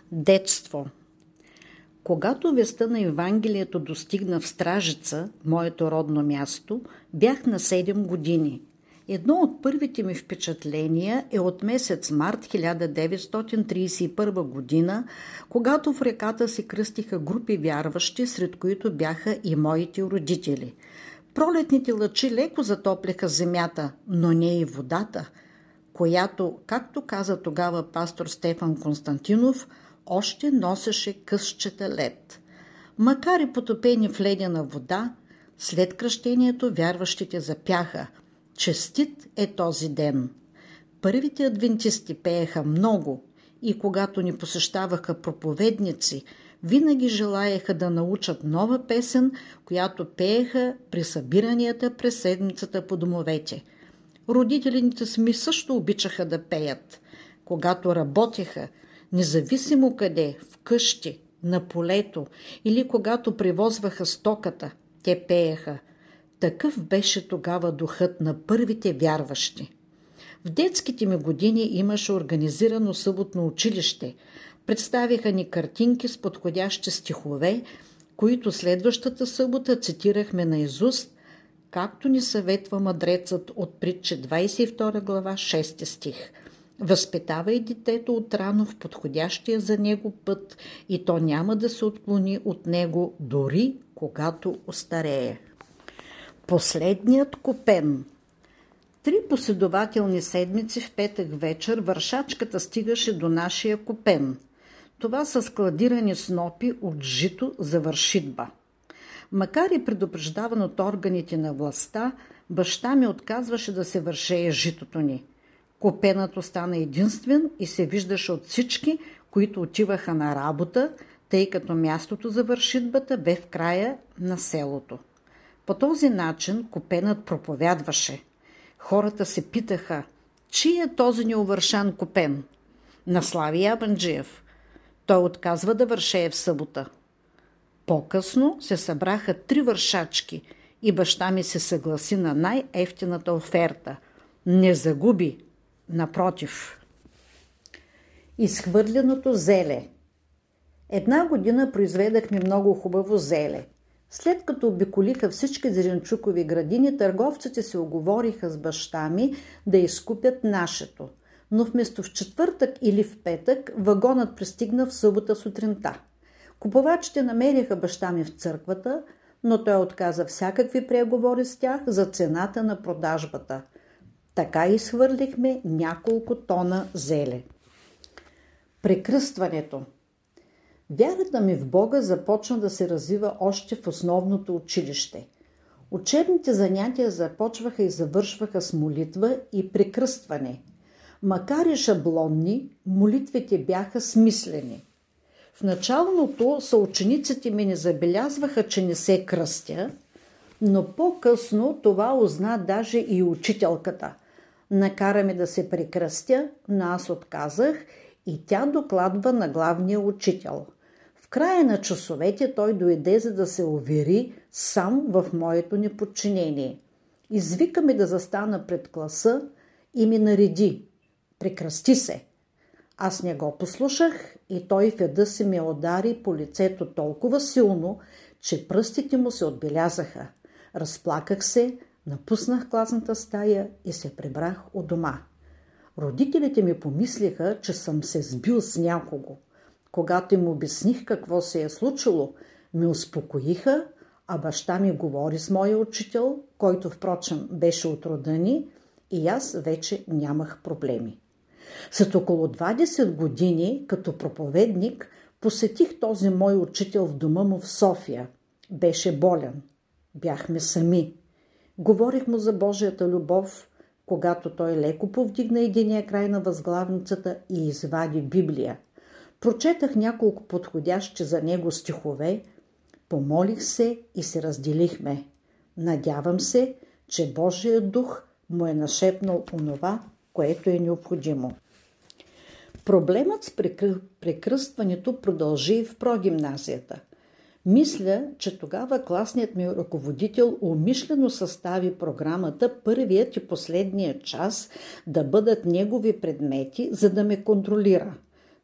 Детство. Когато вестта на Евангелието достигна в Стражица, моето родно място, бях на 7 години. Едно от първите ми впечатления е от месец март 1931 година, когато в реката се кръстиха групи вярващи, сред които бяха и моите родители. Пролетните лъчи леко затопляха земята, но не и водата, която, както каза тогава пастор Стефан Константинов, още носеше късчета лед. Макар и потопени в ледена вода, след кръщението вярващите запяха: „Честит е този ден!“ Първите адвентисти пееха много и когато ни посещаваха проповедници, винаги желаеха да научат нова песен, която пееха при събиранията през седмицата по домовете. Родителите ми също обичаха да пеят. Когато работеха, независимо къде, вкъщи, на полето или когато превозваха стоката, те пееха. Такъв беше тогава духът на първите вярващи. В детските ми години имаше организирано съботно училище. Представиха ни картинки с подходящи стихове, които следващата събота цитирахме наизуст, както ни съветва мъдрецът от Притчи 22 глава 6 стих. Възпитавай детето отрано в подходящия за него път и то няма да се отклони от него, дори когато остарее. Последният купен. 3 последователни седмици в петък вечер вършачката стигаше до нашия купен. Това са складирани снопи от жито за вършитба. Макар и предупреждаван от органите на властта, баща ми отказваше да се вършее житото ни. Купенът остана единствен и се виждаше от всички, които отиваха на работа, тъй като мястото за вършитбата бе в края на селото. По този начин купенът проповядваше. Хората се питаха: чий е този неувършан купен? На Слави Ябанджиев. Той отказва да вършее в събота. По-късно се събраха 3 вършачки и баща ми се съгласи на най-евтината оферта. Не загуби, напротив. Изхвърленото зеле. 1 година произведахме много хубаво зеле. След като обиколиха всички зеленчукови градини, търговците се уговориха с баща ми да изкупят нашето. Но вместо в четвъртък или в петък, вагонът пристигна в събота сутринта. Купувачите намериха баща ми в църквата, но той отказа всякакви преговори с тях за цената на продажбата. Така изхвърлихме няколко тона зеле. Прекръстването. Вярата ми в Бога започна да се развива още в основното училище. Учебните занятия започваха и завършваха с молитва и прекръстване. Макар и шаблонни, молитвите бяха смислени. В началото съучениците ми не забелязваха, че не се кръстя, но по-късно това узна даже и учителката. Накара ме да се прекръстя, но аз отказах и тя докладва на главния учител. В края на часовете той дойде, за да се увери сам в моето неподчинение. Извика ме да застана пред класа и ми нареди: „Прекръсти се!“ Аз не го послушах и той в яда си ме удари по лицето толкова силно, че пръстите му се отбелязаха. Разплаках се, напуснах класната стая и се прибрах у дома. Родителите ми помислиха, че съм се сбил с някого. Когато им обясних какво се е случило, ме успокоиха, а баща ми говори с моя учител, който впрочем беше от рода ни, и аз вече нямах проблеми. След около 20 години, като проповедник, посетих този мой учител в дома му в София. Беше болен. Бяхме сами. Говорих му за Божията любов, когато той леко повдигна единия край на възглавницата и извади Библия. Прочетах няколко подходящи за него стихове, помолих се и се разделихме. Надявам се, че Божият дух му е нашепнал онова, което е необходимо. Проблемът с прекръстването продължи и в прогимназията. Мисля, че тогава класният ми ръководител умишлено състави програмата първият и последният час да бъдат негови предмети, за да ме контролира.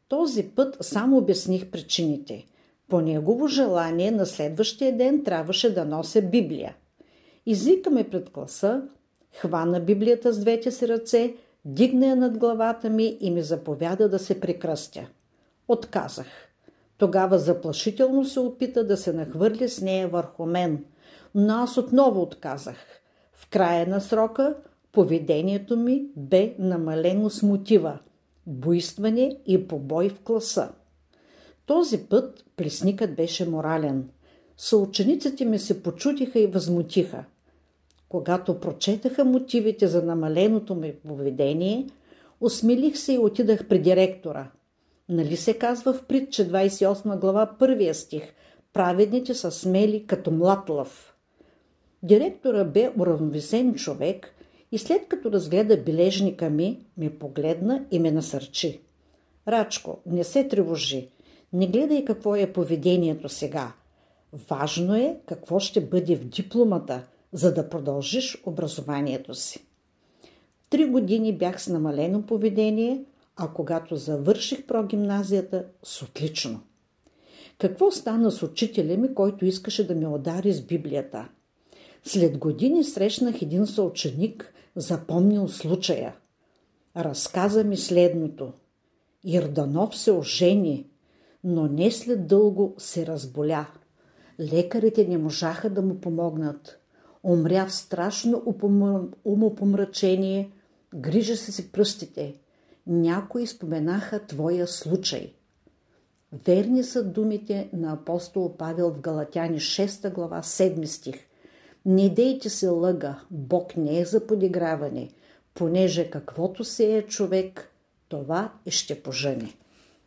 Този път само обясних причините. По негово желание на следващия ден трябваше да нося Библия. Извика ме пред класа, хвана Библията с двете си ръце, дигна я над главата ми и ми заповяда да се прекръстя. Отказах. Тогава заплашително се опита да се нахвърли с нея върху мен, но аз отново отказах. В края на срока поведението ми бе намалено с мотива – буйстване и побой в класа. Този път плесникът беше морален. Съучениците ми се почудиха и възмутиха. Когато прочетаха мотивите за намаленото ми поведение, осмелих се и отидах при директора. Нали се казва в Притча 28 глава 1 стих: праведните са смели като млад лъв. Директора бе уравновесен човек и след като разгледа бележника ми, ме погледна и ме насърчи. Рачко, не се тревожи. Не гледай какво е поведението сега. Важно е какво ще бъде в дипломата, за да продължиш образованието си. 3 години бях с намалено поведение, а когато завърших прогимназията, с отлично. Какво стана с учителя ми, който искаше да ме удари с Библията? След години срещнах един съученик, запомнил случая. Разказа ми следното. Йорданов се ожени, но не след дълго се разболя. Лекарите не можаха да му помогнат. Умря в страшно умопомрачение, грижа се си пръстите. Някои споменаха твоя случай. Верни са думите на апостол Павел в Галатяни 6 глава 7 стих. Не дейте се лъга, Бог не е за подиграване, понеже каквото сее човек, това и ще пожъне.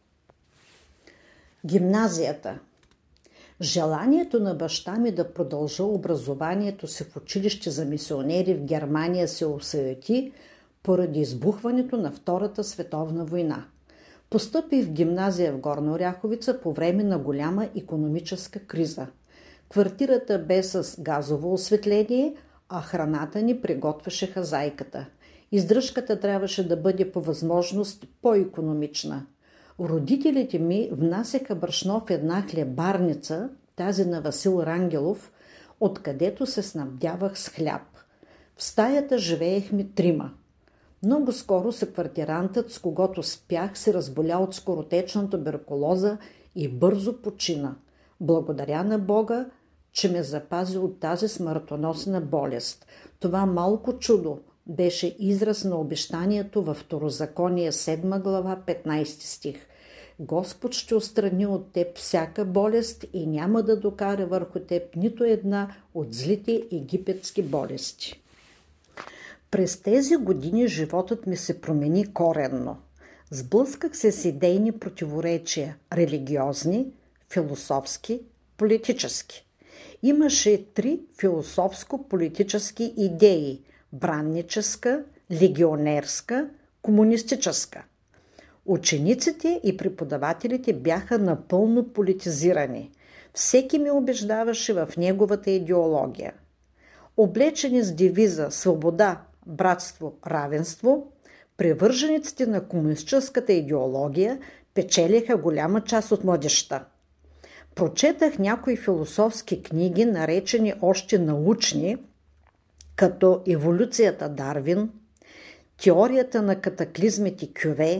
Гимназията. Желанието на баща ми да продължа образованието си в училище за мисионери в Германия се осуети поради избухването на Втората световна война. Постъпих в гимназия в Горна Оряховица по време на голяма икономическа криза. Квартирата бе с газово осветление, а храната ни приготвяше хазайката. Издръжката трябваше да бъде по възможност по-икономична. Родителите ми внасяха брашно в една хлебарница, тази на Васил Рангелов, откъдето се снабдявах с хляб. В стаята живеехме 3. Много скоро съквартирантът, с когото спях, се разболя от скоротечна туберкулоза и бързо почина. Благодаря на Бога, че ме запази от тази смъртоносна болест. Това малко чудо беше израз на обещанието във Второзаконие 7 глава 15 стих. Господ ще отстрани от теб всяка болест и няма да докара върху теб нито една от злите египетски болести. През тези години животът ми се промени коренно. Сблъсках се с идейни противоречия – религиозни, философски, политически. Имаше 3 философско-политически идеи – бранническа, легионерска, комунистическа. Учениците и преподавателите бяха напълно политизирани. Всеки ме убеждаваше в неговата идеология. Облечени с девиза «Свобода, братство, равенство», привържениците на комунистическата идеология печелиха голяма част от младежта. Прочетах някои философски книги, наречени още научни, като «Еволюцията Дарвин», «Теорията на катаклизмите Кюве»,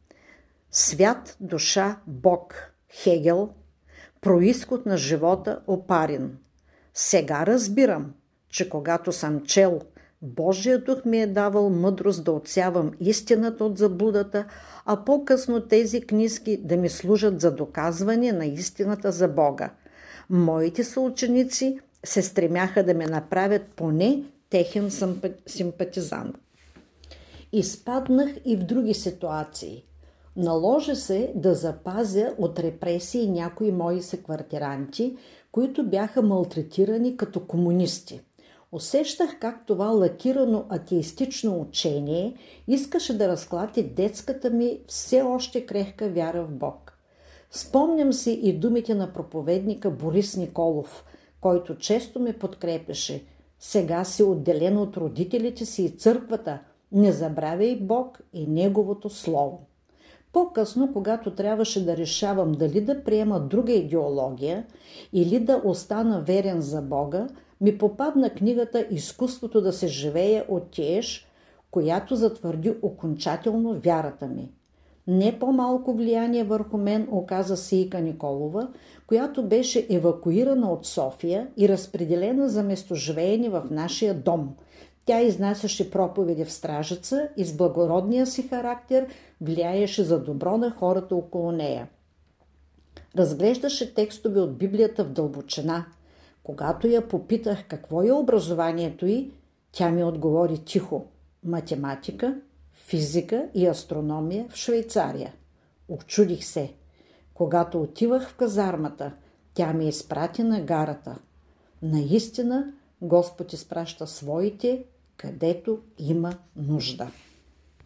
«Свят, душа, Бог» Хегел, «Произход на живота» Опарин. Сега разбирам, че когато съм чел, Божия дух ми е давал мъдрост да отсявам истината от заблудата, а по-късно тези книжки да ми служат за доказване на истината за Бога. Моите съученици се стремяха да ме направят поне техен симпатизант. Изпаднах и в други ситуации. Наложи се да запазя от репресии някои мои съквартиранти, които бяха малтретирани като комунисти. Усещах как това лакирано атеистично учение искаше да разклати детската ми все още крехка вяра в Бог. Спомням си и думите на проповедника Борис Николов, който често ме подкрепеше. Сега си отделен от родителите си и църквата, не забравяй Бог и Неговото Слово. По-късно, когато трябваше да решавам дали да приема друга идеология или да остана верен за Бога, ми попадна книгата «Изкуството да се живее» от Тиеш, която затвърди окончателно вярата ми. Не по-малко влияние върху мен оказа Сийка Николова, която беше евакуирана от София и разпределена за местоживеене в нашия дом. Тя изнасяше проповеди в Стражица и с благородния си характер влияеше за добро на хората около нея. Разглеждаше текстове от Библията в дълбочина. Когато я попитах какво е образованието й, тя ми отговори тихо: математика, физика и астрономия в Швейцария. Очудих се. Когато отивах в казармата, тя ме изпрати на гарата. Наистина, Господ изпраща своите, където има нужда.